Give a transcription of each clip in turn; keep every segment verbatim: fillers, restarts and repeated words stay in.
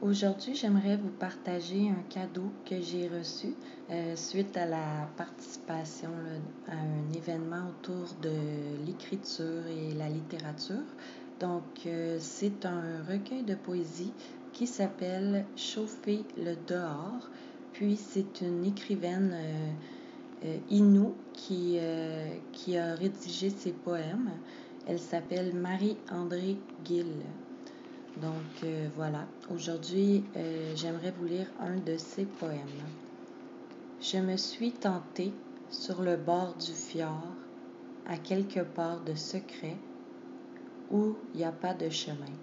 Aujourd'hui, j'aimerais vous partager un cadeau que j'ai reçu euh, suite à la participation là, à un événement autour de l'écriture et la littérature. Donc, euh, c'est un recueil de poésie qui s'appelle Chauffer le dehors. Puis, c'est une écrivaine euh, euh, Innu qui, euh, qui a rédigé ses poèmes. Elle s'appelle Marie-André Gill. Donc euh, voilà, aujourd'hui, euh, j'aimerais vous lire un de ses poèmes. Je me suis tentée sur le bord du fjord, à quelque part de secret, où il n'y a pas de chemin.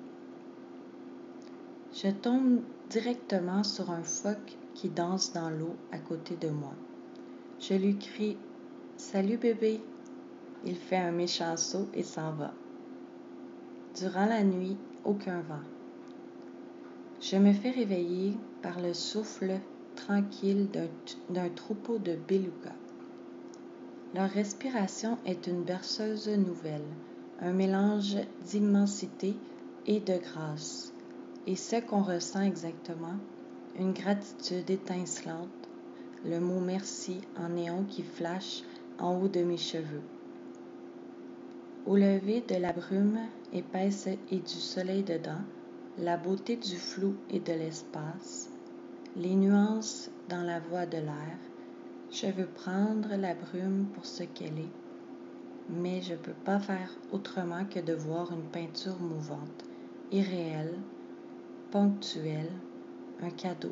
Je tombe directement sur un phoque qui danse dans l'eau à côté de moi. Je lui crie « Salut bébé !» Il fait un méchant saut et s'en va. Durant la nuit, aucun vent. Je me fais réveiller par le souffle tranquille d'un, d'un troupeau de belugas. Leur respiration est une berceuse nouvelle, un mélange d'immensité et de grâce. Et ce qu'on ressent exactement, une gratitude étincelante, le mot merci en néon qui flash en haut de mes cheveux. Au lever de la brume épaisse et du soleil dedans, la beauté du flou et de l'espace, les nuances dans la voix de l'air, je veux prendre la brume pour ce qu'elle est, mais je ne peux pas faire autrement que de voir une peinture mouvante, irréelle, ponctuelle, un cadeau.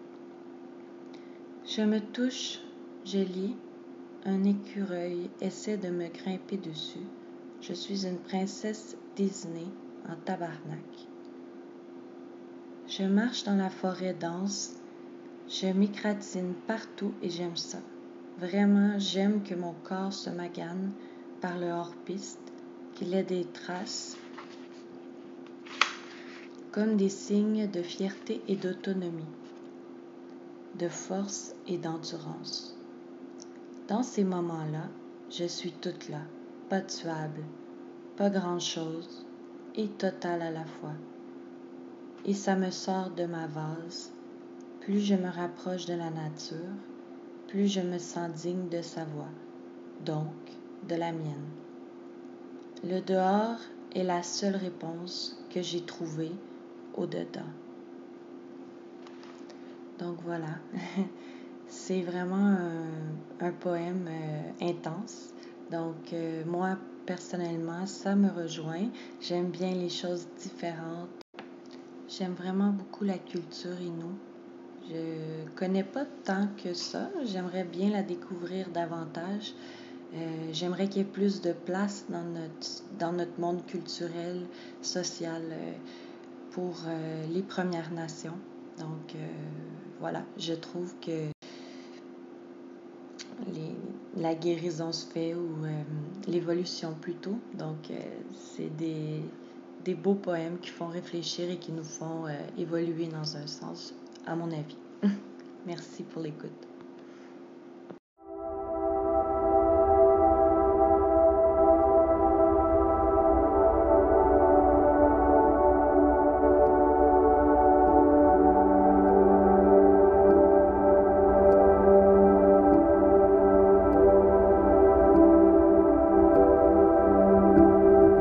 Je me touche, je lis, un écureuil essaie de me grimper dessus, je suis une princesse Disney en tabarnak. Je marche dans la forêt dense, je m'écratine partout et j'aime ça. Vraiment, j'aime que mon corps se magane par le hors-piste, qu'il ait des traces, comme des signes de fierté et d'autonomie, de force et d'endurance. Dans ces moments-là, je suis toute là, pas tuable, pas grand-chose et totale à la fois. Et ça me sort de ma vase. Plus je me rapproche de la nature, plus je me sens digne de sa voix, donc de la mienne. Le dehors est la seule réponse que j'ai trouvée au-dedans. Donc voilà, c'est vraiment un, un poème euh, intense. Donc euh, moi, personnellement, ça me rejoint. J'aime bien les choses différentes. J'aime vraiment beaucoup la culture Innu. Je connais pas tant que ça. J'aimerais bien la découvrir davantage. Euh, j'aimerais qu'il y ait plus de place dans notre, dans notre monde culturel, social, euh, pour euh, les Premières Nations. Donc, euh, voilà, je trouve que les, la guérison se fait, ou euh, l'évolution plutôt. Donc, euh, c'est des, des beaux poèmes qui font réfléchir et qui nous font euh, évoluer dans un sens, à mon avis. Merci pour l'écoute.